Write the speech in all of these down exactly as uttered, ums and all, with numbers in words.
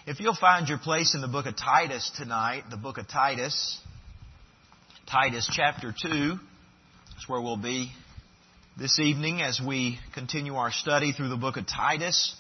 If you'll find your place in the book of Titus tonight, the book of Titus, Titus chapter two, that's where we'll be this evening as we continue our study through the book of Titus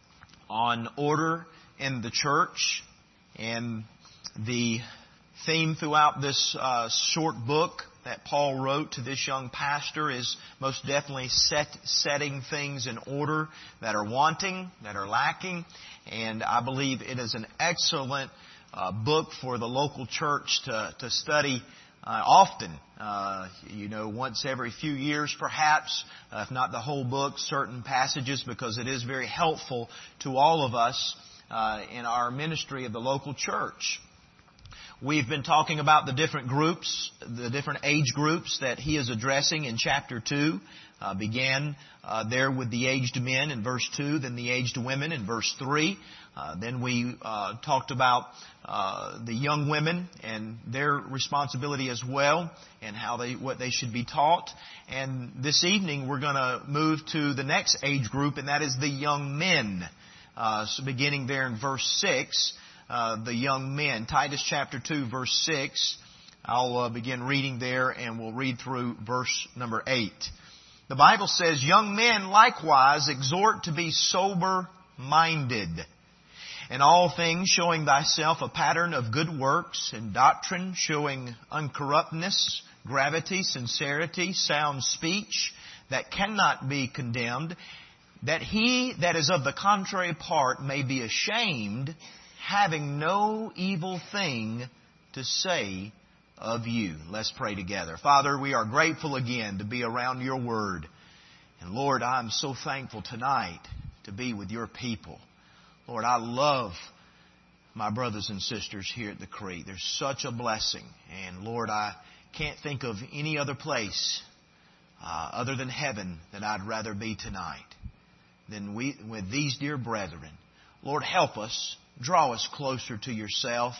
on order in the church. And the theme throughout this uh, short book that Paul wrote to this young pastor is most definitely set, setting things in order that are wanting, that are lacking. And I believe it is an excellent uh, book for the local church to, to study uh, often. Uh, you know, once every few years perhaps, uh, if not the whole book, certain passages, because it is very helpful to all of us uh, in our ministry of the local church. We've been talking about the different groups, the different age groups that he is addressing in chapter two. Uh, began uh, there with the aged men in verse two, then the aged women in verse three. Uh, then we uh, talked about uh, the young women and their responsibility as well, and how they what they should be taught. And this evening we're going to move to the next age group, and that is the young men. Uh, so beginning there in verse six. Uh, the young men. Titus chapter two, verse six. I'll uh, begin reading there, and we'll read through verse number eight. The Bible says, "Young men likewise exhort to be sober-minded, in all things showing thyself a pattern of good works, in doctrine showing uncorruptness, gravity, sincerity, sound speech, that cannot be condemned, that he that is of the contrary part may be ashamed, having no evil thing to say of you." Let's pray together. Father, we are grateful again to be around your word. And Lord, I'm so thankful tonight to be with your people. Lord, I love my brothers and sisters here at the Creek. They're such a blessing. And Lord, I can't think of any other place uh, other than heaven that I'd rather be tonight than we, with these dear brethren. Lord, help us. Draw us closer to yourself.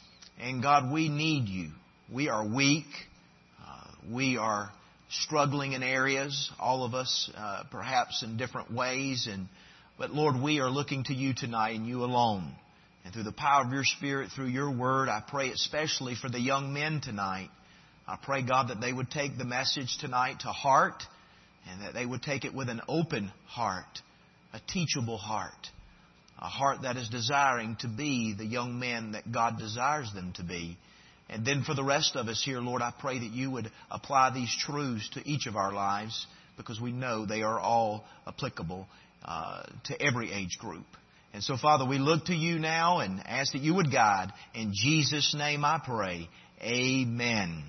And God, we need you. We are weak. Uh, we are struggling in areas, all of us, uh, perhaps in different ways. And But Lord, we are looking to you tonight and you alone. And through the power of your Spirit, through your word, I pray especially for the young men tonight. I pray, God, that they would take the message tonight to heart, and that they would take it with an open heart, a teachable heart. A heart that is desiring to be the young men that God desires them to be. And then for the rest of us here, Lord, I pray that you would apply these truths to each of our lives, because we know they are all applicable uh, to every age group. And so, Father, we look to you now and ask that you would guide. In Jesus' name I pray. Amen.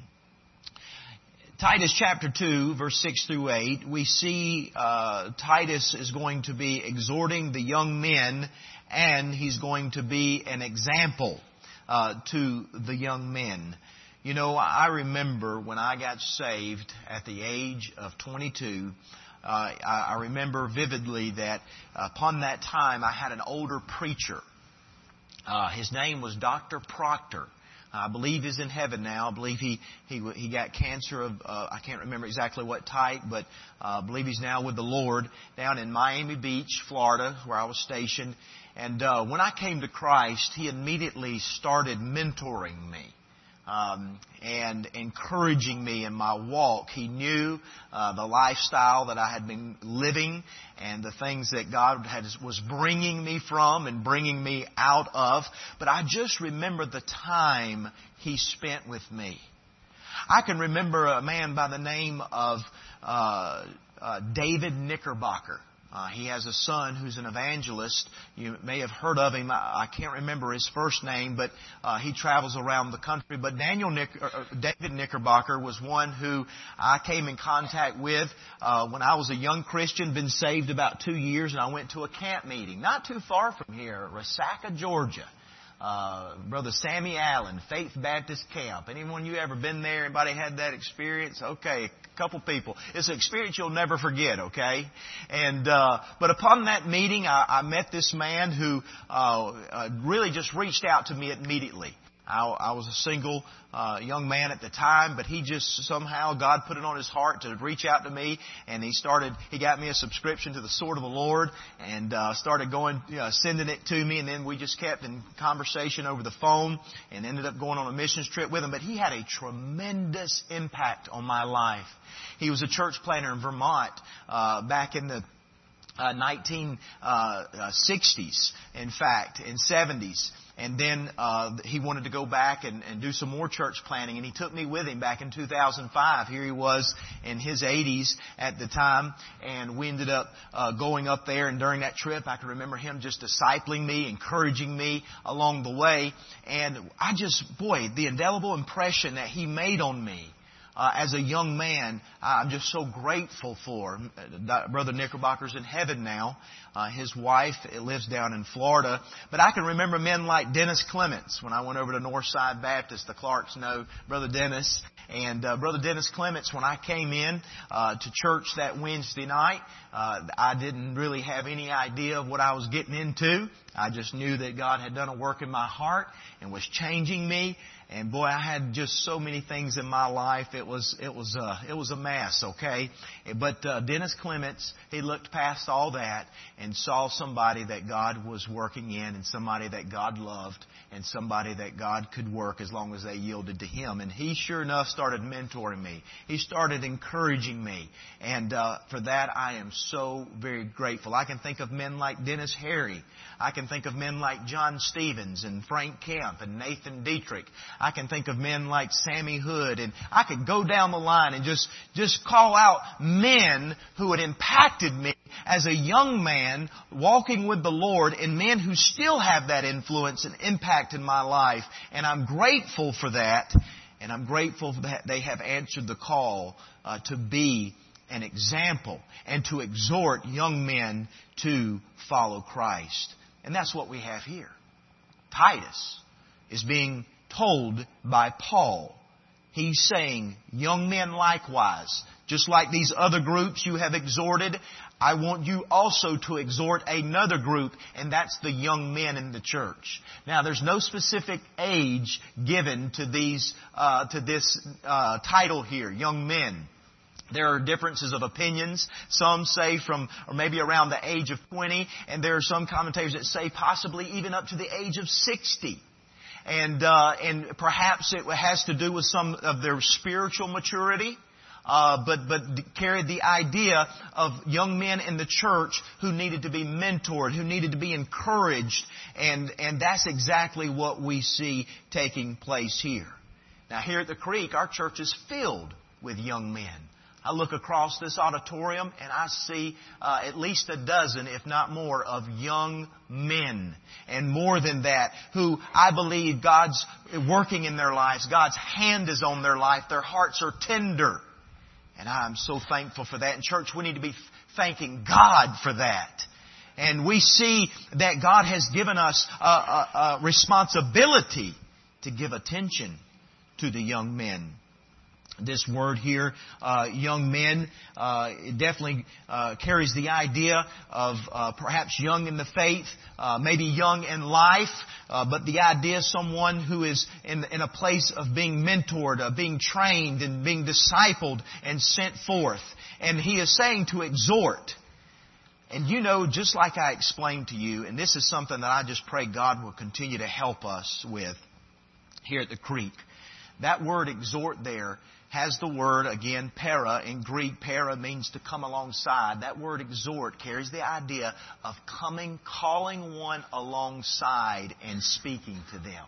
Titus chapter two, verse six through eight, we see uh, Titus is going to be exhorting the young men, and he's going to be an example uh, to the young men. You know, I remember when I got saved at the age of twenty-two, uh, I, I remember vividly that upon that time I had an older preacher. Uh, his name was Doctor Proctor. I believe he's in heaven now. I believe he he he got cancer of uh, I can't remember exactly what type, but uh, I believe he's now with the Lord down in Miami Beach, Florida, where I was stationed. And uh, when I came to Christ, he immediately started mentoring me um, and encouraging me in my walk. He knew uh, the lifestyle that I had been living and the things that God had, was bringing me from and bringing me out of. But I just remember the time he spent with me. I can remember a man by the name of uh, uh, David Knickerbocker. Uh, he has a son who's an evangelist. You may have heard of him. I, I can't remember his first name, but uh, he travels around the country. But Daniel Nick, or David Knickerbocker was one who I came in contact with uh, when I was a young Christian, been saved about two years, and I went to a camp meeting not too far from here, Resaca, Georgia. Uh, Brother Sammy Allen, Faith Baptist Camp. Anyone you ever been there? Anybody had that experience? Okay, a couple people. It's an experience you'll never forget, okay? And, uh, but upon that meeting, I, I met this man who, uh, uh, really just reached out to me immediately. I, I was a single uh, young man at the time, but he just somehow, God put it on his heart to reach out to me, and he started, he got me a subscription to the Sword of the Lord, and uh, started going, you know, sending it to me, and then we just kept in conversation over the phone, and ended up going on a missions trip with him. But he had a tremendous impact on my life. He was a church planter in Vermont uh, back in the uh, nineteen sixties, in fact, in seventies. And then uh, he wanted to go back and, and do some more church planting, and he took me with him back in two thousand five. Here he was in his eighties at the time, and we ended up uh, going up there. And during that trip, I can remember him just discipling me, encouraging me along the way. And I just, boy, the indelible impression that he made on me Uh, as a young man, I'm just so grateful for. Brother Knickerbocker's in heaven now. Uh, his wife lives down in Florida. But I can remember men like Dennis Clements. When I went over to Northside Baptist, the Clarks know Brother Dennis. And uh, Brother Dennis Clements, when I came in uh, to church that Wednesday night, uh, I didn't really have any idea of what I was getting into. I just knew that God had done a work in my heart and was changing me. And boy, I had just so many things in my life. It was it was uh, it was a mess, okay. But uh, Dennis Clements, he looked past all that and saw somebody that God was working in, and somebody that God loved, and somebody that God could work as long as they yielded to Him. And he sure enough started mentoring me. He started encouraging me, and uh, for that I am so very grateful. I can think of men like Dennis Harry. I can think of men like John Stevens and Frank Kemp and Nathan Dietrich. I can think of men like Sammy Hood, and I could go down the line and just, just call out men who had impacted me as a young man walking with the Lord, and men who still have that influence and impact in my life. And I'm grateful for that, and I'm grateful that they have answered the call uh, to be an example and to exhort young men to follow Christ. And that's what we have here. Titus is being told by Paul. He's saying, young men likewise, just like these other groups you have exhorted, I want you also to exhort another group, and that's the young men in the church. Now, there's no specific age given to these, uh, to this uh, title here, young men. There are differences of opinions. Some say from, or maybe around the age of twenty, and there are some commentators that say possibly even up to the age of sixty. And uh, and perhaps it has to do with some of their spiritual maturity, uh, but but carried the idea of young men in the church who needed to be mentored, who needed to be encouraged, and and that's exactly what we see taking place here. Now, here at the Creek, our church is filled with young men. I look across this auditorium and I see uh, at least a dozen, if not more, of young men. And more than that, who I believe God's working in their lives. God's hand is on their life. Their hearts are tender. And I'm so thankful for that. In church, we need to be thanking God for that. And we see that God has given us a, a, a responsibility to give attention to the young men. This word here, uh, young men, uh, it definitely uh, carries the idea of uh, perhaps young in the faith, uh, maybe young in life, uh, but the idea of someone who is in, in a place of being mentored, of being trained and being discipled and sent forth. And he is saying to exhort. And you know, just like I explained to you, and this is something that I just pray God will continue to help us with here at the Creek. That word exhort there has the word, again, para. In Greek, para means to come alongside. That word exhort carries the idea of coming, calling one alongside and speaking to them.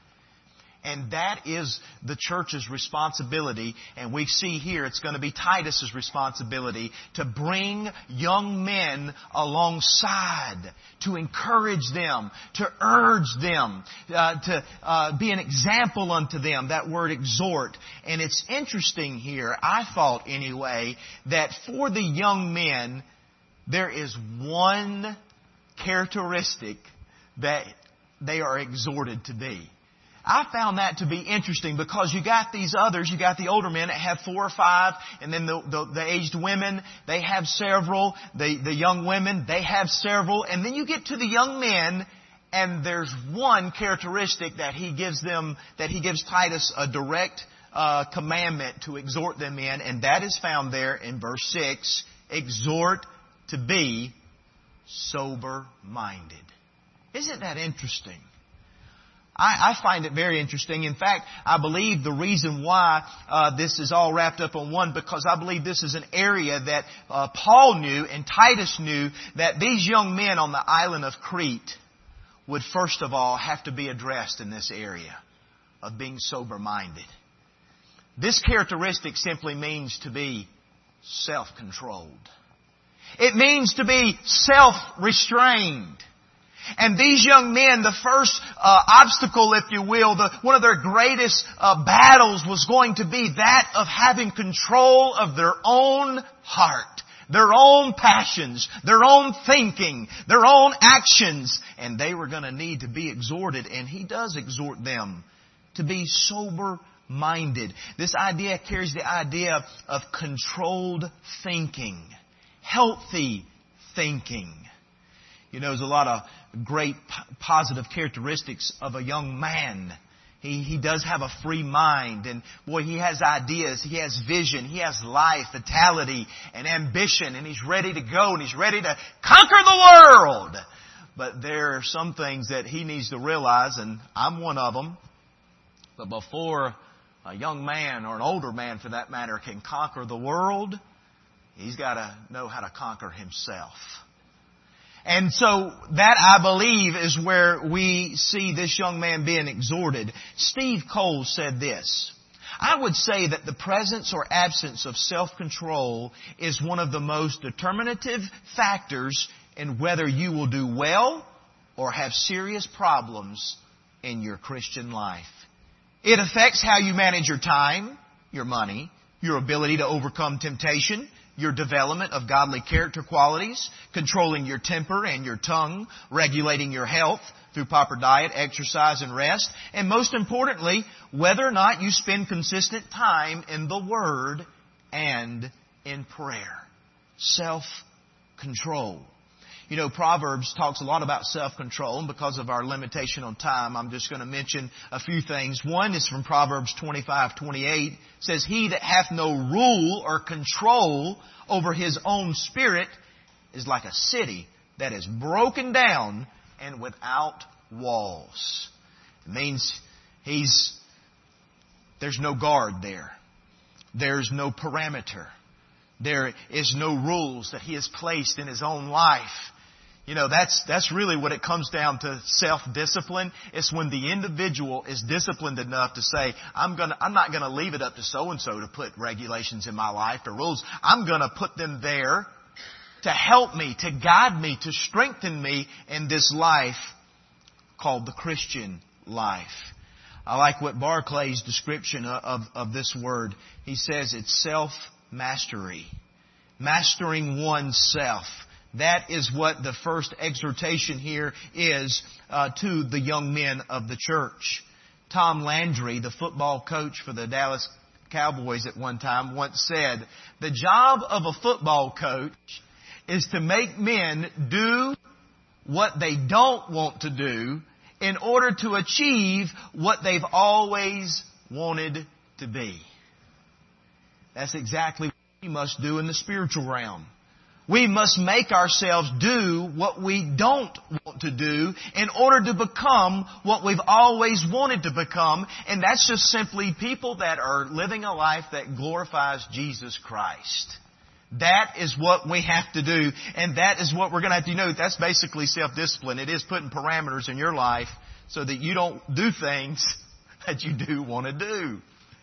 And that is the church's responsibility. And we see here it's going to be Titus's responsibility to bring young men alongside, to encourage them, to urge them, uh, to uh, be an example unto them. That word exhort. And it's interesting here, I thought anyway, that for the young men, there is one characteristic that they are exhorted to be. I found that to be interesting because you got these others, you got the older men that have four or five, and then the, the, the aged women, they have several, the, the young women, they have several, and then you get to the young men, And there's one characteristic that he gives them, that he gives Titus a direct uh, commandment to exhort them in, and that is found there in verse six. Exhort to be sober-minded. Isn't that interesting? I, I find it very interesting. In fact, I believe the reason why uh, this is all wrapped up on one, because I believe this is an area that uh, Paul knew and Titus knew, that these young men on the island of Crete would first of all have to be addressed in this area of being sober-minded. This characteristic simply means to be self-controlled. It means to be self-restrained. And these young men, the first uh, obstacle, if you will, the, one of their greatest uh, battles was going to be that of having control of their own heart, their own passions, their own thinking, their own actions. And they were going to need to be exhorted, and he does exhort them to be sober-minded. This idea carries the idea of controlled thinking, healthy thinking. You know, there's a lot of great positive characteristics of a young man. He, he does have a free mind, and boy, he has ideas, he has vision, he has life, vitality, and ambition, and he's ready to go, and he's ready to conquer the world. But there are some things that he needs to realize, and I'm one of them. But before a young man, or an older man for that matter, can conquer the world, he's got to know how to conquer himself. And so that, I believe, is where we see this young man being exhorted. Steve Cole said this: I would say that the presence or absence of self-control is one of the most determinative factors in whether you will do well or have serious problems in your Christian life. It affects how you manage your time, your money, your ability to overcome temptation, your development of godly character qualities, controlling your temper and your tongue, regulating your health through proper diet, exercise, and rest, and most importantly, whether or not you spend consistent time in the Word and in prayer. Self-control. You know, Proverbs talks a lot about self-control, and because of our limitation on time, I'm just going to mention a few things. One is from Proverbs twenty-five twenty-eight. It says, he that hath no rule or control over his own spirit is like a city that is broken down and without walls. It means he's, there's no guard there. There's no parameter. There is no rules that he has placed in his own life. You know, that's that's really what it comes down to, self-discipline. It's when the individual is disciplined enough to say, I'm gonna, I'm not going to leave it up to so-and-so to put regulations in my life or rules. I'm going to put them there to help me, to guide me, to strengthen me in this life called the Christian life. I like what Barclay's description of, of this word. He says it's self-mastery. Mastering oneself. That is what the first exhortation here is uh, to the young men of the church. Tom Landry, the football coach for the Dallas Cowboys at one time, once said, the job of a football coach is to make men do what they don't want to do in order to achieve what they've always wanted to be. That's exactly what we must do in the spiritual realm. We must make ourselves do what we don't want to do in order to become what we've always wanted to become. And that's just simply people that are living a life that glorifies Jesus Christ. That is what we have to do. And that is what we're going to have to do. That's basically self-discipline. It is putting parameters in your life so that you don't do things that you do want to do.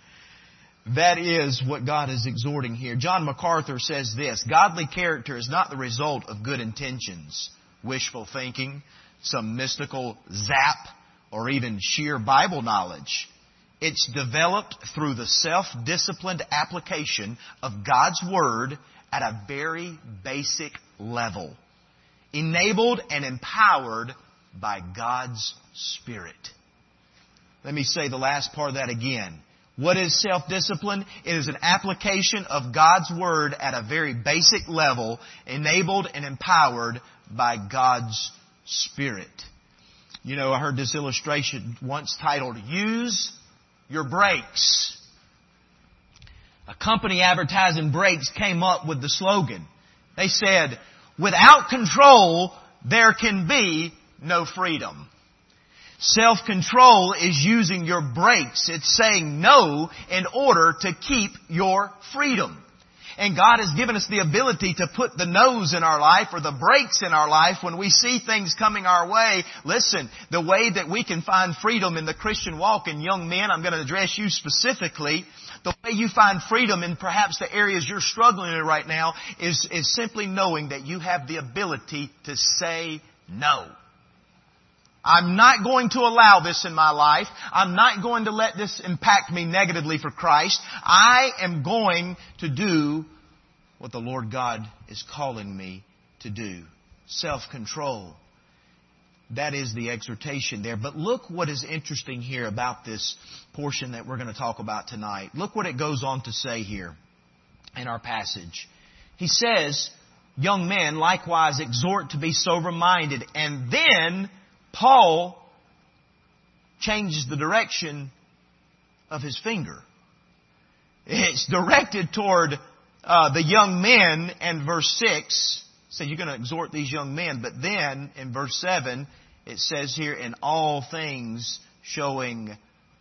That is what God is exhorting here. John MacArthur says this: godly character is not the result of good intentions, wishful thinking, some mystical zap, or even sheer Bible knowledge. It's developed through the self-disciplined application of God's Word at a very basic level, enabled and empowered by God's Spirit. Let me say the last part of that again. What is self-discipline? It is an application of God's Word at a very basic level, enabled and empowered by God's Spirit. You know, I heard this illustration once titled, "Use Your Brakes." A company advertising brakes came up with the slogan. They said, "Without control, there can be no freedom." Self-control is using your brakes. It's saying no in order to keep your freedom. And God has given us the ability to put the nose in our life or the brakes in our life when we see things coming our way. Listen, the way that we can find freedom in the Christian walk, and young men, I'm going to address you specifically. The way you find freedom in perhaps the areas you're struggling in right now is, is simply knowing that you have the ability to say no. I'm not going to allow this in my life. I'm not going to let this impact me negatively for Christ. I am going to do what the Lord God is calling me to do. Self-control. That is the exhortation there. But look what is interesting here about this portion that we're going to talk about tonight. Look what it goes on to say here in our passage. He says, "Young men, likewise exhort to be sober-minded." And then Paul changes the direction of his finger. It's directed toward uh, the young men, and verse six says, you're going to exhort these young men. But then in verse seven, it says here, "In all things showing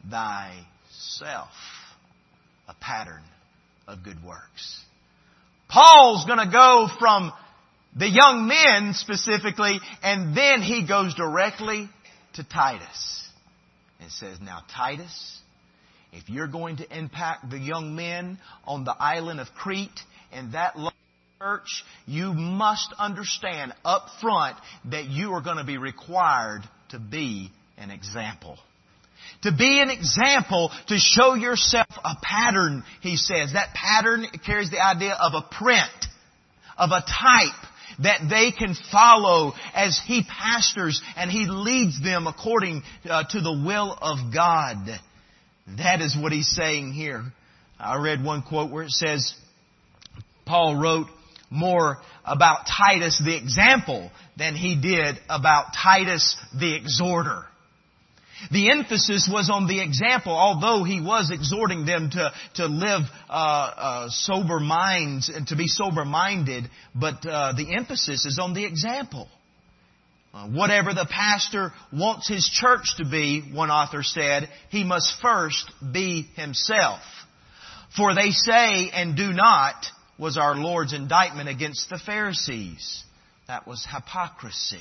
thyself a pattern of good works." Paul's going to go from the young men specifically, and then he goes directly to Titus. It says, "Now Titus, if you're going to impact the young men on the island of Crete and that church, you must understand up front that you are going to be required to be an example. To be an example, to show yourself a pattern," he says. That pattern carries the idea of a print, of a type that they can follow as he pastors and he leads them according uh, to the will of God. That is what he's saying here. I read one quote where it says, Paul wrote more about Titus the example than he did about Titus the exhorter. The emphasis was on the example, although he was exhorting them to, to live uh, uh, sober minds and to be sober-minded, but uh, the emphasis is on the example. Uh, whatever the pastor wants his church to be, one author said, he must first be himself. "For they say and do not," was our Lord's indictment against the Pharisees. That was hypocrisy.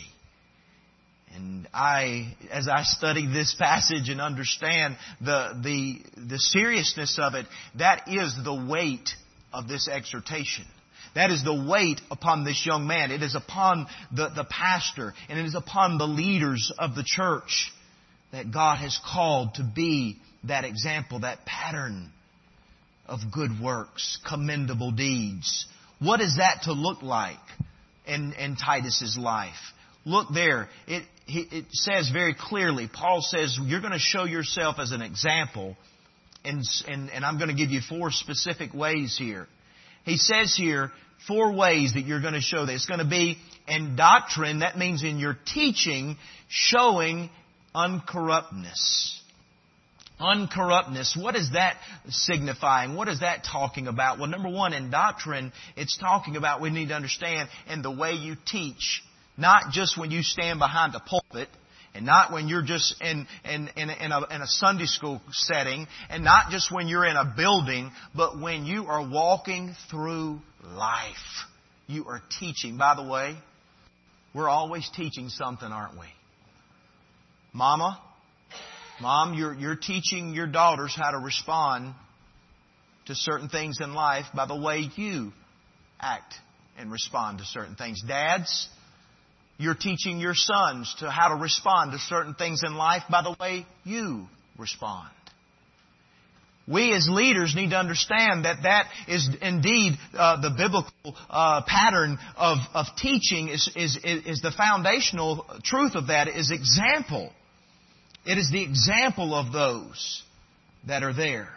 And I, as I study this passage and understand the, the, the seriousness of it, that is the weight of this exhortation. That is the weight upon this young man. It is upon the, the pastor, and it is upon the leaders of the church that God has called to be that example, that pattern of good works, commendable deeds. What is that to look like in, in Titus's life? Look there. It, it says very clearly, Paul says, you're going to show yourself as an example. And, and, and I'm going to give you four specific ways here. He says here, four ways that you're going to show that. It's going to be in doctrine. That means in your teaching, showing uncorruptness. Uncorruptness. What is that signifying? What is that talking about? Well, number one, in doctrine, it's talking about, we need to understand, in the way you teach. Not just when you stand behind a pulpit, and not when you're just in, in, in, in, a, in a Sunday school setting, and not just when you're in a building, but when you are walking through life. You are teaching. By the way, we're always teaching something, aren't we? Mama, Mom, you're, you're teaching your daughters how to respond to certain things in life by the way you act and respond to certain things. Dads, you're teaching your sons to how to respond to certain things in life by the way you respond. We as leaders need to understand that that is indeed uh, the biblical uh, pattern of, of teaching is, is, is the foundational truth of that is example. It is the example of those that are there.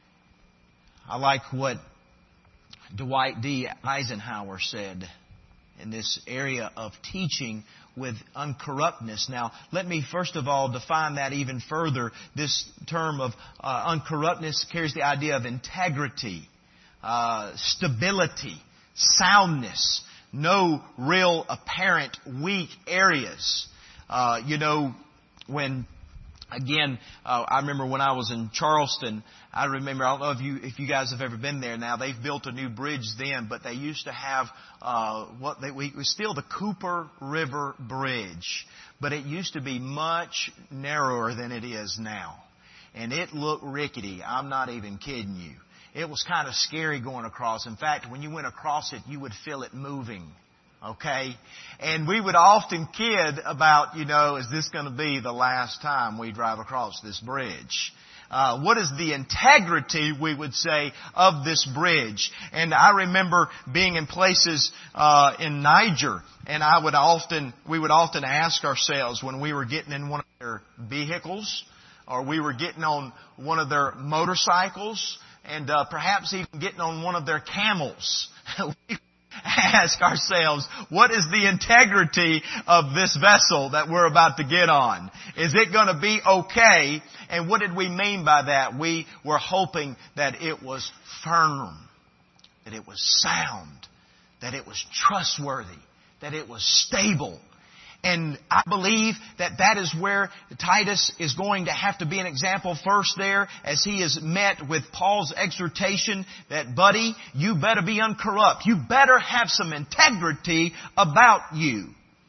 I like what Dwight D. Eisenhower said. in this area of teaching with uncorruptness. Now, let me first of all define that even further. This term of uh, uncorruptness carries the idea of integrity, uh, stability, soundness, no real apparent weak areas. Uh, you know, when, again, uh, I remember when I was in Charleston, I remember, I don't know if you if you guys have ever been there now, they've built a new bridge then, but they used to have uh, what they, we, it was still the Cooper River Bridge, but it used to be much narrower than it is now. And it looked rickety. I'm not even kidding you. It was kind of scary going across. In fact, when you went across it, you would feel it moving. Okay? And we would often kid about, you know, is this going to be the last time we drive across this bridge? Uh, what is the integrity, we would say, of this bridge? And I remember being in places uh, in Niger, and I would often, we would often ask ourselves when we were getting in one of their vehicles, or we were getting on one of their motorcycles, and uh, perhaps even getting on one of their camels. We ask ourselves, what is the integrity of this vessel that we're about to get on? Is it going to be okay? And what did we mean by that? We were hoping that it was firm, that it was sound, that it was trustworthy, that it was stable. And I believe that that is where Titus is going to have to be an example first there, as he is met with Paul's exhortation that, buddy, you better be uncorrupt. You better have some integrity about you.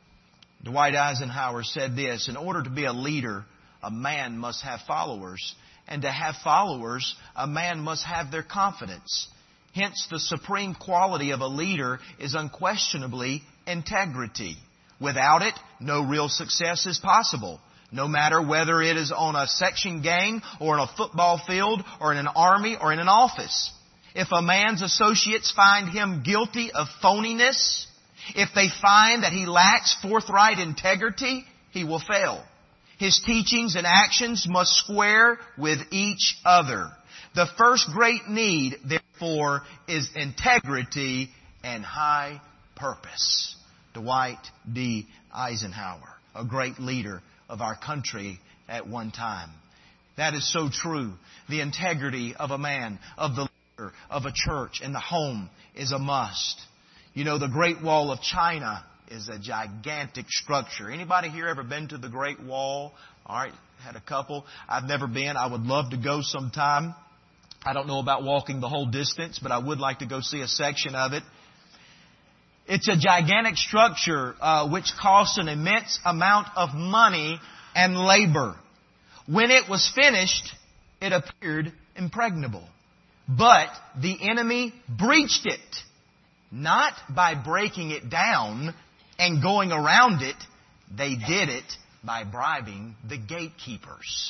Dwight Eisenhower said this: in order to be a leader, a man must have followers. And to have followers, a man must have their confidence. Hence, the supreme quality of a leader is unquestionably integrity. Without it, no real success is possible. No matter whether it is on a section gang or in a football field or in an army or in an office. If a man's associates find him guilty of phoniness, if they find that he lacks forthright integrity, he will fail. His teachings and actions must square with each other. The first great need, therefore, is integrity and high purpose. Dwight D. Eisenhower, a great leader of our country at one time. That is so true. The integrity of a man, of the leader, of a church, and the home is a must. You know, the Great Wall of China is a gigantic structure. Anybody here ever been to the Great Wall? All right, had a couple. I've never been. I would love to go sometime. I don't know about walking the whole distance, but I would like to go see a section of it. It's a gigantic structure uh, which costs an immense amount of money and labor. When it was finished, it appeared impregnable. But the enemy breached it, not by breaking it down and going around it. They did it by bribing the gatekeepers.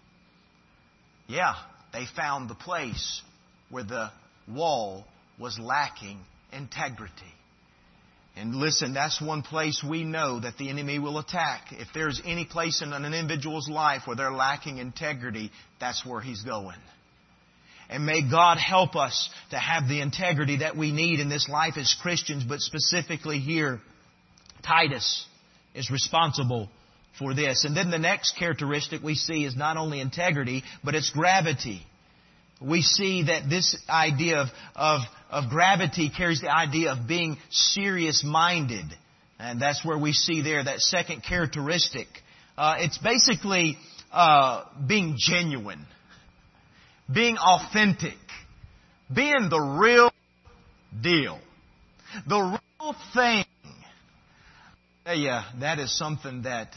Yeah, they found the place where the wall was lacking integrity. And listen, that's one place we know that the enemy will attack. If there's any place in an individual's life where they're lacking integrity, that's where he's going. And may God help us to have the integrity that we need in this life as Christians, but specifically here, Titus is responsible for this. And then the next characteristic we see is not only integrity, but it's gravity. We see that this idea of, of, of gravity carries the idea of being serious-minded. And that's where we see there that second characteristic. Uh, it's basically uh, being genuine, being authentic, being the real deal, the real thing. Yeah, that is something that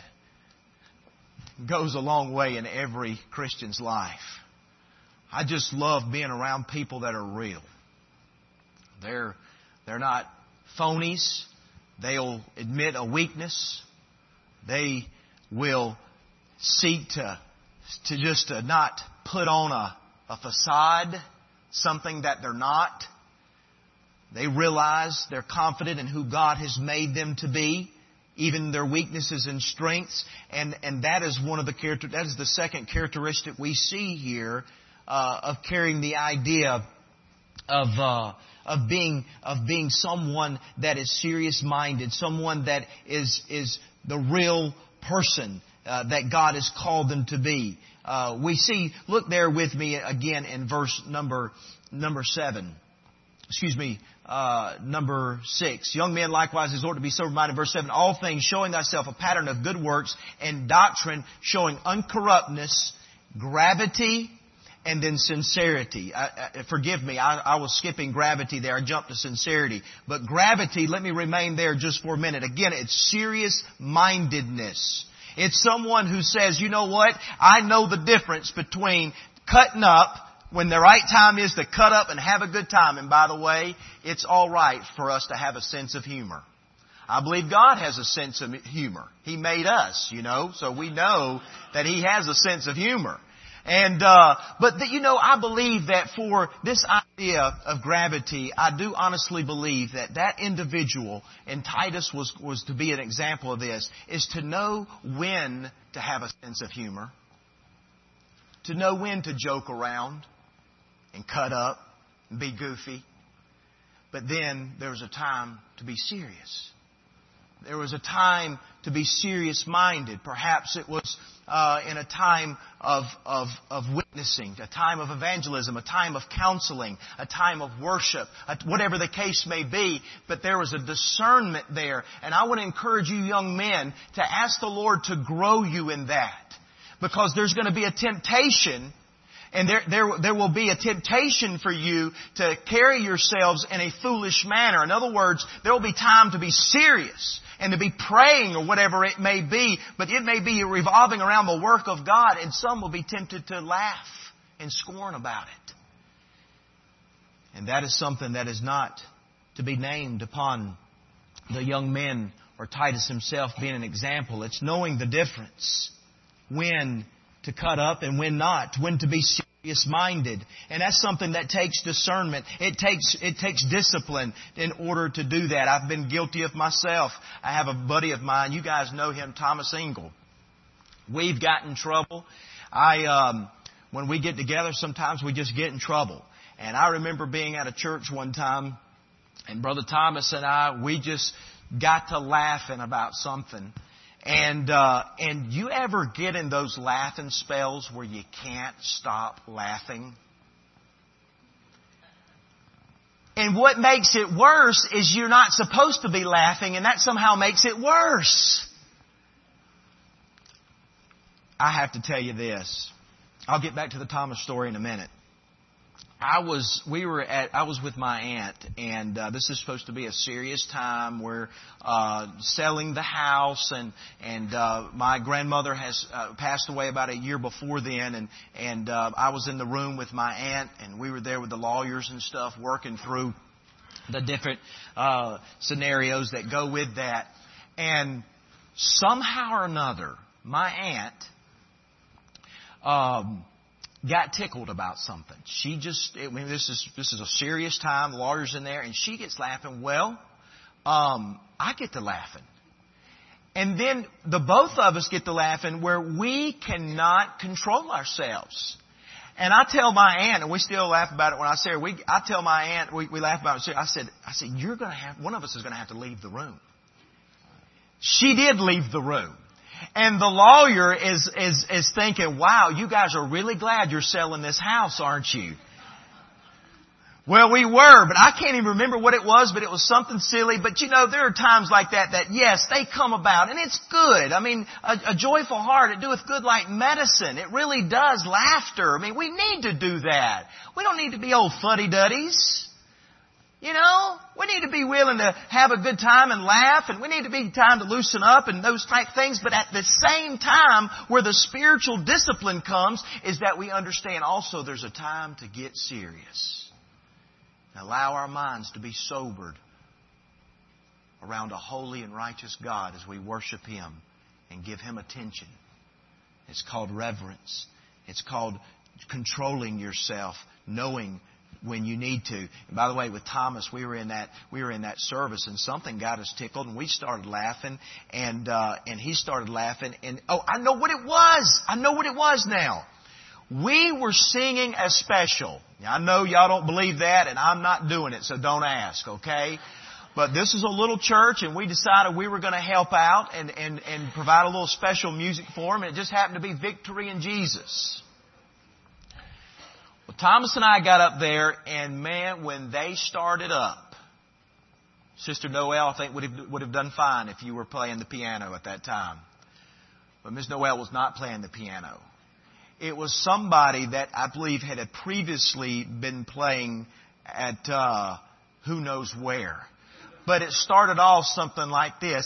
goes a long way in every Christian's life. I just love being around people that are real. They're, they're not phonies. They'll admit a weakness. They will seek to, to just to not put on a, a facade, something that they're not. They realize they're confident in who God has made them to be, even their weaknesses and strengths. And, and that is one of the character, that is the second characteristic we see here. Uh, of carrying the idea of uh, of being of being someone that is serious-minded, someone that is is the real person uh, that God has called them to be. Uh, we see, look there with me again in verse number number seven. Excuse me, uh, number six. Young men likewise exhort to be sober-minded. Verse seven. All things showing thyself a pattern of good works and doctrine, showing uncorruptness, gravity, and then sincerity. I, I, forgive me, I, I was skipping gravity there. I jumped to sincerity. But gravity, let me remain there just for a minute. Again, it's serious-mindedness. It's someone who says, you know what? I know the difference between cutting up when the right time is to cut up and have a good time. And by the way, it's all right for us to have a sense of humor. I believe God has a sense of humor. He made us, you know, so we know that He has a sense of humor. And, uh, but, the, you know, I believe that for this idea of gravity, I do honestly believe that that individual, and Titus was, was to be an example of this, is to know when to have a sense of humor, to know when to joke around and cut up and be goofy. But then there was a time to be serious. There was a time to be serious-minded. Perhaps it was uh, in a time of, of, of witnessing, a time of evangelism, a time of counseling, a time of worship, whatever the case may be. But there was a discernment there. And I want to encourage you young men to ask the Lord to grow you in that. Because there's going to be a temptation, and there, there, there will be a temptation for you to carry yourselves in a foolish manner. In other words, there will be time to be serious and to be praying or whatever it may be, but it may be revolving around the work of God, and some will be tempted to laugh and scorn about it. And that is something that is not to be named upon the young men or Titus himself being an example. It's knowing the difference. When to cut up and when not. When to be serious-minded. And that's something that takes discernment. It takes, it takes discipline in order to do that. I've been guilty of myself. I have a buddy of mine. You guys know him, Thomas Engel. We've got in trouble. I, um, when we get together, sometimes we just get in trouble. And I remember being at a church one time, and Brother Thomas and I, we just got to laughing about something. And uh, and you ever get in those laughing spells where you can't stop laughing? And what makes it worse is you're not supposed to be laughing, and that somehow makes it worse. I have to tell you this. I'll get back to the Thomas story in a minute. I was, we were at, I was with my aunt, and uh, this is supposed to be a serious time. We're uh, selling the house, and and uh, my grandmother has uh, passed away about a year before then, and and uh, I was in the room with my aunt, and we were there with the lawyers and stuff, working through the different uh, scenarios that go with that, and somehow or another, my aunt. Um, got tickled about something. She just, I mean, this is this is a serious time. The lawyer's in there, and she gets laughing. Well, um, I get to laughing. And then the both of us get to laughing where we cannot control ourselves. And I tell my aunt, and we still laugh about it when I say her, we, I tell my aunt, we, we laugh about it. I said, I said, you're going to have, one of us is going to have to leave the room. She did leave the room. And the lawyer is, is, is thinking, wow, you guys are really glad you're selling this house, aren't you? Well, we were, but I can't even remember what it was, but it was something silly. But you know, there are times like that that, yes, they come about, and it's good. I mean, a, a joyful heart, it doeth good like medicine. It really does. Laughter. I mean, we need to do that. We don't need to be old fuddy-duddies. You know, we need to be willing to have a good time and laugh, and we need to be time to loosen up and those type things. But at the same time, where the spiritual discipline comes, is that we understand also there's a time to get serious. And allow our minds to be sobered around a holy and righteous God as we worship Him and give Him attention. It's called reverence. It's called controlling yourself, knowing when you need to. And by the way, with Thomas, we were in that we were in that service, and something got us tickled, and we started laughing, and uh, and he started laughing, and oh, I know what it was. I know what it was now. We were singing a special. Now, I know y'all don't believe that, and I'm not doing it, so don't ask, okay? But this is a little church, and we decided we were going to help out and, and, and provide a little special music for them, and it just happened to be Victory in Jesus. Well, Thomas and I got up there, and man, when they started up, Sister Noel, I think, would have, would have done fine if you were playing the piano at that time. But Miss Noel was not playing the piano. It was somebody that I believe had previously been playing at uh, who knows where. But it started off something like this.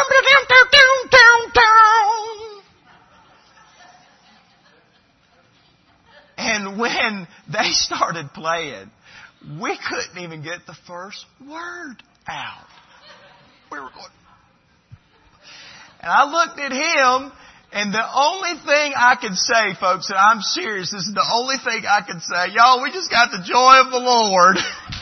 And when they started playing, we couldn't even get the first word out. We were going. And I looked at him, and the only thing I could say, folks, and I'm serious, this is the only thing I could say. Y'all, we just got the joy of the Lord.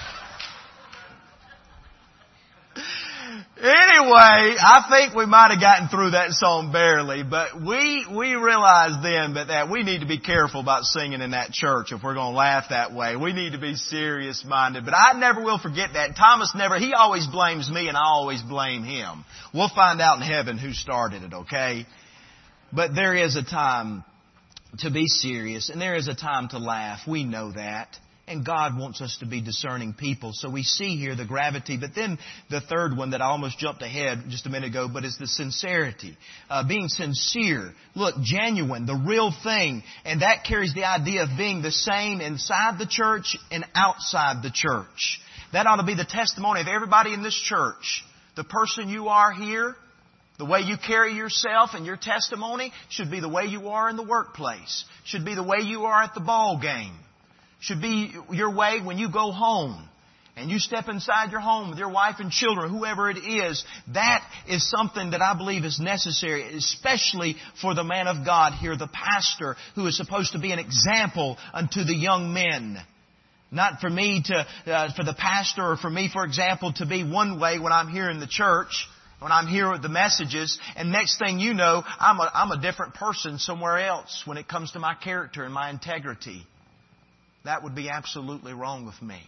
Anyway, I think we might have gotten through that song barely, but we we realized then that, that we need to be careful about singing in that church if we're going to laugh that way. We need to be serious-minded. But I never will forget that. Thomas never, he always blames me and I always blame him. We'll find out in heaven who started it, okay? But there is a time to be serious and there is a time to laugh. We know that. And God wants us to be discerning people. So we see here the gravity. But then the third one that I almost jumped ahead just a minute ago, but is the sincerity. Uh, being sincere. Look, genuine, the real thing. And that carries the idea of being the same inside the church and outside the church. That ought to be the testimony of everybody in this church. The person you are here, the way you carry yourself and your testimony should be the way you are in the workplace. Should be the way you are at the ball game. Should be your way when you go home and you step inside your home with your wife and children, whoever it is. That is something that I believe is necessary, especially for the man of God here, the pastor, who is supposed to be an example unto the young men. Not for me to, uh, for the pastor or for me, for example, to be one way when I'm here in the church, when I'm here with the messages, and next thing you know, I'm a, I'm a different person somewhere else when it comes to my character and my integrity. That would be absolutely wrong with me.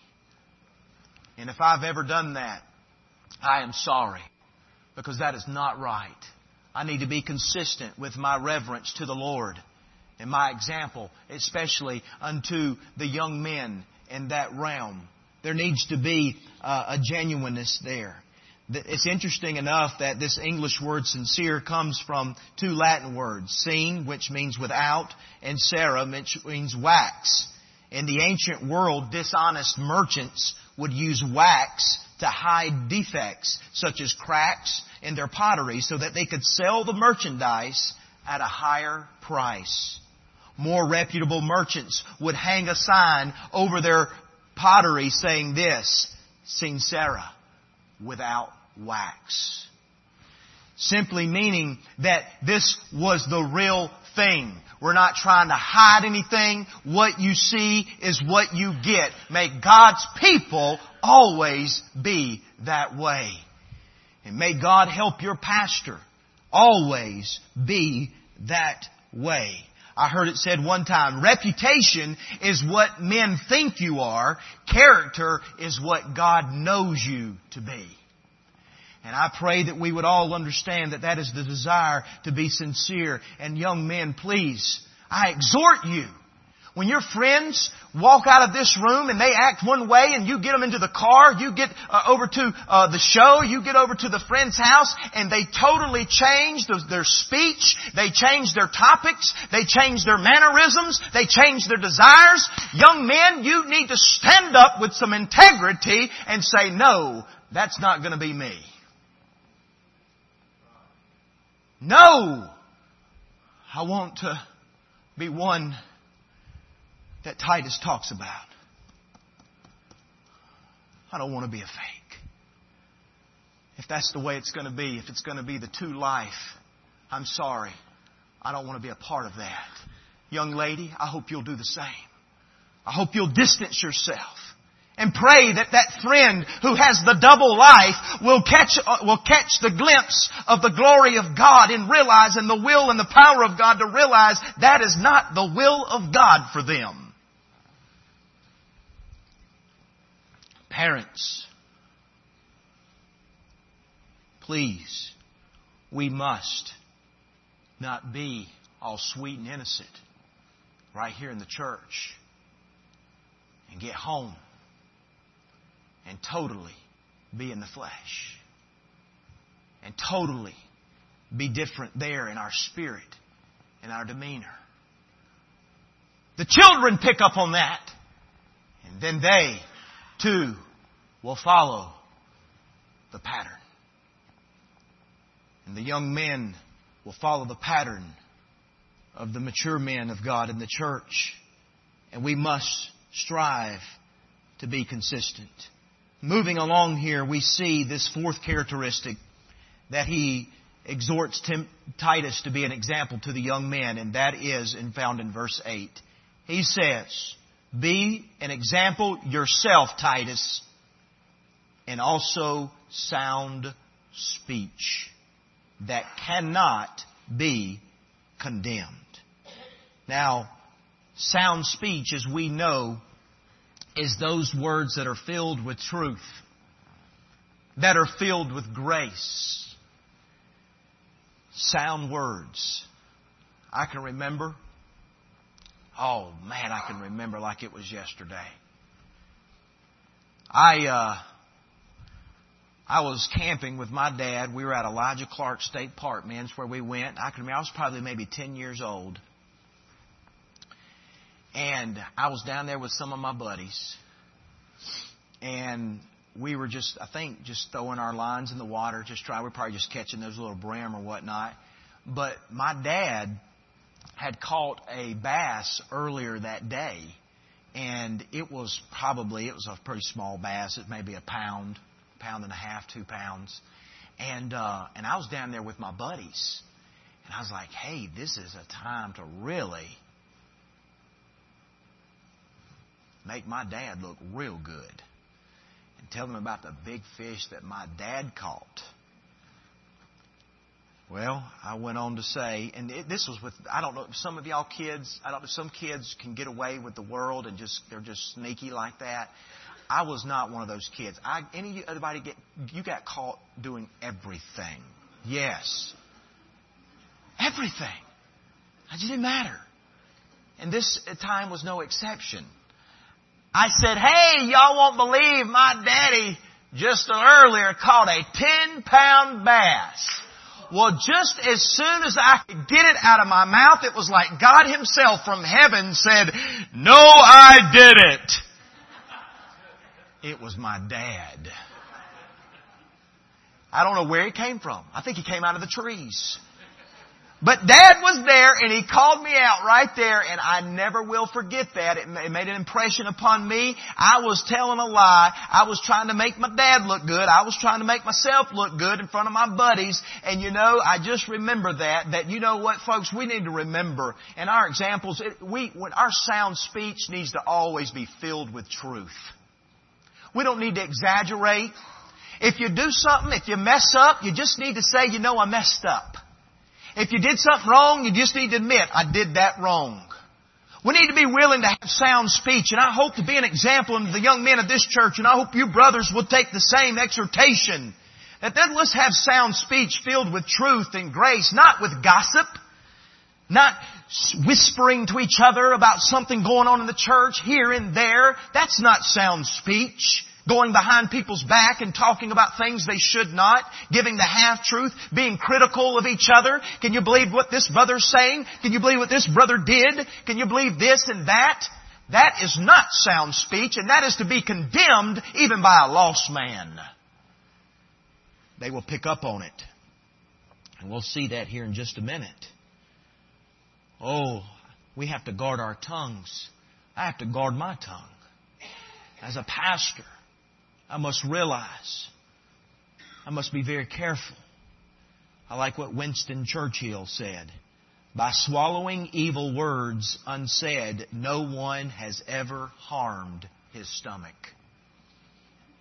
And if I've ever done that, I am sorry. Because that is not right. I need to be consistent with my reverence to the Lord and my example, especially unto the young men in that realm. There needs to be uh, a genuineness there. It's interesting enough that this English word sincere comes from two Latin words. Sine, which means without, and cera, which means wax. In the ancient world, dishonest merchants would use wax to hide defects, such as cracks in their pottery, so that they could sell the merchandise at a higher price. More reputable merchants would hang a sign over their pottery saying this, sincera, without wax. Simply meaning that this was the real thing. We're not trying to hide anything. What you see is what you get. May God's people always be that way. And may God help your pastor always be that way. I heard it said one time, reputation is what men think you are. Character is what God knows you to be. And I pray that we would all understand that that is the desire to be sincere. And young men, please, I exhort you. When your friends walk out of this room and they act one way and you get them into the car, you get uh, over to uh, the show, you get over to the friend's house and they totally change the, their speech, they change their topics, they change their mannerisms, they change their desires. Young men, you need to stand up with some integrity and say, no, that's not going to be me. No! I want to be one that Titus talks about. I don't want to be a fake. If that's the way it's going to be, if it's going to be the true life, I'm sorry. I don't want to be a part of that. Young lady, I hope you'll do the same. I hope you'll distance yourself And pray that that friend who has the double life will catch, will catch the glimpse of the glory of God and realize, and the will and the power of God to realize that is not the will of God for them. Parents, please, we must not be all sweet and innocent right here in the church and get home and totally be in the flesh. And totally be different there in our spirit, in our demeanor. The children pick up on that. And then they, too, will follow the pattern. And the young men will follow the pattern of the mature men of God in the church. And we must strive to be consistent. Moving along here, we see this fourth characteristic that he exhorts Tim, Titus to be an example to the young men, and that is in, found in verse eight. He says, "Be an example yourself, Titus, and also sound speech that cannot be condemned." Now, sound speech, as we know, is those words that are filled with truth, that are filled with grace. Sound words. I can remember, oh man, I can remember like it was yesterday. I uh, I was camping with my dad. We were at Elijah Clark State Park, man. That's where we went. I can remember I was probably maybe ten years old. And I was down there with some of my buddies. And we were just, I think, just throwing our lines in the water. Just trying, we were probably just catching those little brim or whatnot. But my dad had caught a bass earlier that day. And it was probably, it was a pretty small bass. It may be a pound, pound and a half, two pounds. And, uh, and I was down there with my buddies. And I was like, hey, this is a time to really make my dad look real good. And tell them about the big fish that my dad caught. Well, I went on to say, and it, this was with, I don't know, some of y'all kids, I don't know, some kids can get away with the world and just, they're just sneaky like that. I was not one of those kids. I, any, anybody get, you got caught doing everything. Yes. Everything. It didn't matter. And this time was no exception. I said, hey, y'all won't believe my daddy just earlier caught a ten pound bass. Well, just as soon as I could get it out of my mouth, it was like God himself from heaven said, no, I did it. It was my dad. I don't know where he came from. I think he came out of the trees. But Dad was there and he called me out right there, and I never will forget that. It made an impression upon me. I was telling a lie. I was trying to make my dad look good. I was trying to make myself look good in front of my buddies. And you know, I just remember that, that you know what, folks, we need to remember in our examples, it, we, when our sound speech needs to always be filled with truth. We don't need to exaggerate. If you do something, if you mess up, you just need to say, you know, I messed up. If you did something wrong, you just need to admit, I did that wrong. We need to be willing to have sound speech. And I hope to be an example to the young men of this church. And I hope you brothers will take the same exhortation. That then let's have sound speech filled with truth and grace, not with gossip. Not whispering to each other about something going on in the church here and there. That's not sound speech. Going behind people's back and talking about things they should not. Giving the half-truth. Being critical of each other. Can you believe what this brother's saying? Can you believe what this brother did? Can you believe this and that? That is not sound speech, and that is to be condemned even by a lost man. They will pick up on it. And we'll see that here in just a minute. Oh, we have to guard our tongues. I have to guard my tongue. As a pastor, I must realize, I must be very careful. I like what Winston Churchill said. By swallowing evil words unsaid, no one has ever harmed his stomach.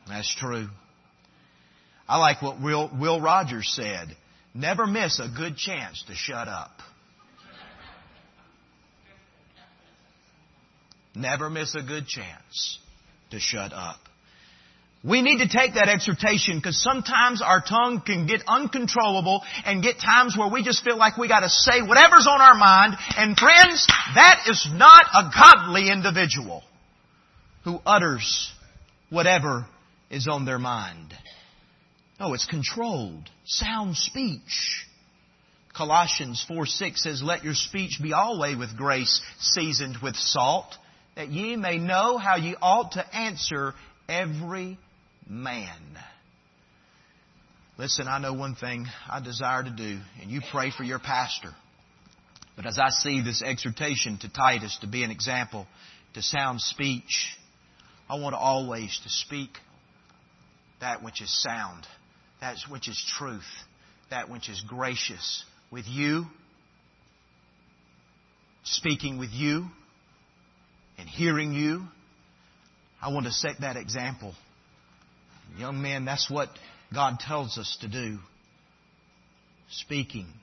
That's true. I like what Will, Will Rogers said. Never miss a good chance to shut up. Never miss a good chance to shut up. We need to take that exhortation because sometimes our tongue can get uncontrollable and get times where we just feel like we got to say whatever's on our mind. And friends, that is not a godly individual who utters whatever is on their mind. No, it's controlled, sound speech. Colossians four six says, "Let your speech be always with grace, seasoned with salt, that ye may know how ye ought to answer every man." Listen, I know one thing I desire to do, and you pray for your pastor. But as I see this exhortation to Titus to be an example, to sound speech, I want always to speak that which is sound, that which is truth, that which is gracious with you, speaking with you, and hearing you. I want to set that example. Young men, that's what God tells us to do. Speaking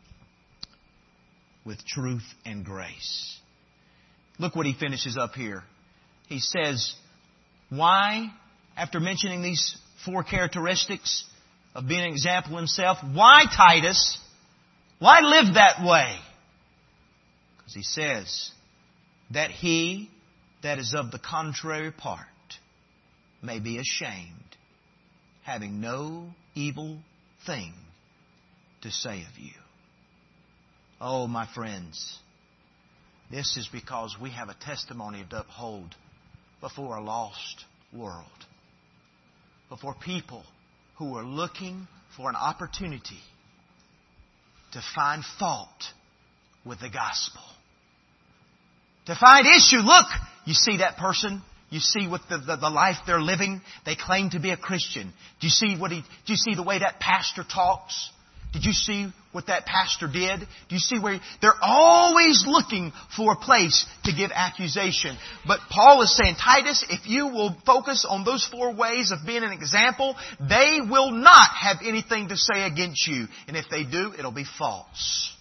with truth and grace. Look what he finishes up here. He says, why, after mentioning these four characteristics of being an example himself, why, Titus, why live that way? Because he says that he that is of the contrary part may be ashamed, having no evil thing to say of you. Oh, my friends, this is because we have a testimony to uphold before a lost world, before people who are looking for an opportunity to find fault with the gospel, to find issue. Look, you see that person? You see what the, the, the life they're living? They claim to be a Christian. Do you see what he? Do you see the way that pastor talks? Did you see what that pastor did? Do you see where he, they're always looking for a place to give accusation? But Paul is saying, Titus, if you will focus on those four ways of being an example, they will not have anything to say against you. And if they do, it'll be false.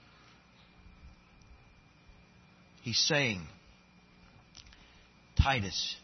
He's saying, Titus,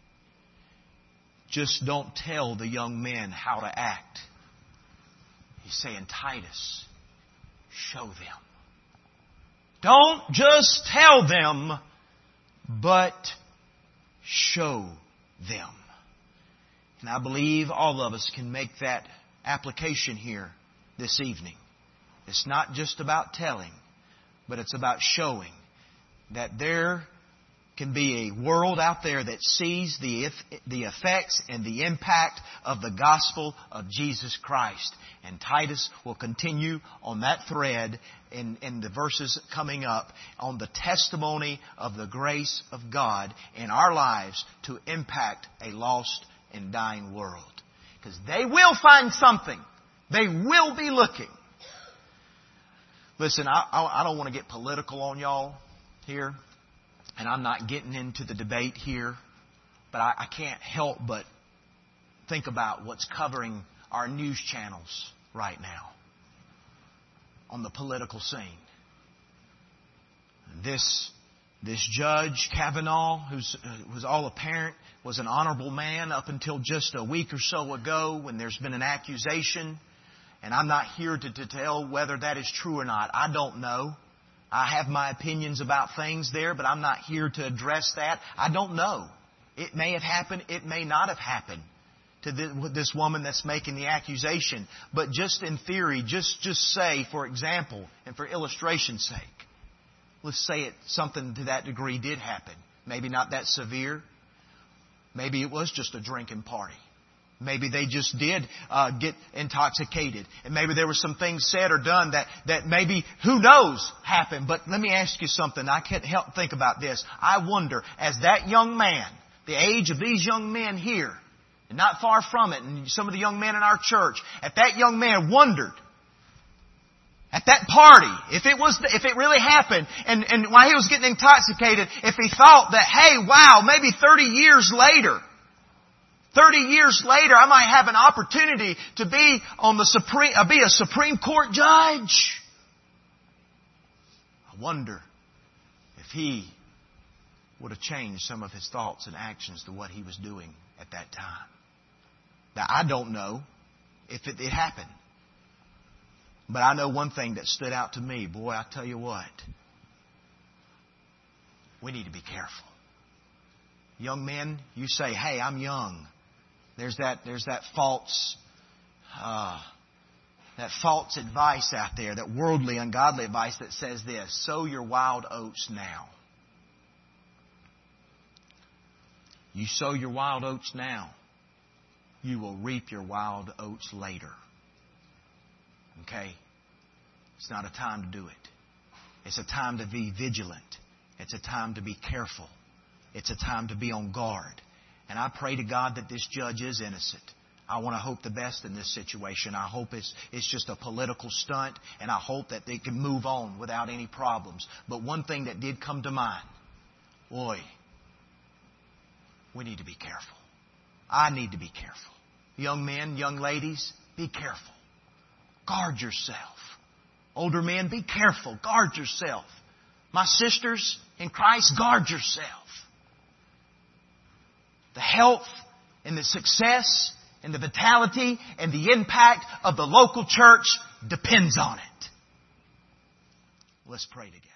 just don't tell the young men how to act. He's saying, Titus, show them. Don't just tell them, but show them. And I believe all of us can make that application here this evening. It's not just about telling, but it's about showing that there can be a world out there that sees the the effects and the impact of the gospel of Jesus Christ. And Titus will continue on that thread in, in the verses coming up on the testimony of the grace of God in our lives to impact a lost and dying world. Because they will find something. They will be looking. Listen, I, I, I don't want to get political on y'all here. And I'm not getting into the debate here, but I, I can't help but think about what's covering our news channels right now on the political scene. This this judge Kavanaugh, who's who's all apparent was an honorable man up until just a week or so ago, when there's been an accusation, and I'm not here to, to tell whether that is true or not. I don't know. I have my opinions about things there, but I'm not here to address that. I don't know. It may have happened. It may not have happened to this woman that's making the accusation. But just in theory, just, just say, for example, and for illustration's sake, let's say it something to that degree did happen. Maybe not that severe. Maybe it was just a drinking party. Maybe they just did uh, get intoxicated. And maybe there were some things said or done that, that maybe, who knows, happened. But let me ask you something. I can't help think about this. I wonder, as that young man, the age of these young men here, and not far from it, and some of the young men in our church, if that young man wondered, at that party, if it was, if it really happened, and, and while he was getting intoxicated, if he thought that, hey, wow, maybe thirty years later, Thirty years later, I might have an opportunity to be on the Supreme, uh, be a Supreme Court judge. I wonder if he would have changed some of his thoughts and actions to what he was doing at that time. Now, I don't know if it, it happened. But I know one thing that stood out to me. Boy, I tell you what. We need to be careful. Young men, you say, hey, I'm young. There's that, there's that false, uh, that false advice out there, that worldly, ungodly advice that says this: sow your wild oats now. You sow your wild oats now, you will reap your wild oats later. Okay? It's not a time to do it. It's a time to be vigilant. It's a time to be careful. It's a time to be on guard. And I pray to God that this judge is innocent. I want to hope the best in this situation. I hope it's, it's just a political stunt, and I hope that they can move on without any problems. But one thing that did come to mind, boy, we need to be careful. I need to be careful. Young men, young ladies, be careful. Guard yourself. Older men, be careful. Guard yourself. My sisters in Christ, guard yourself. The health and the success and the vitality and the impact of the local church depends on it. Let's pray together.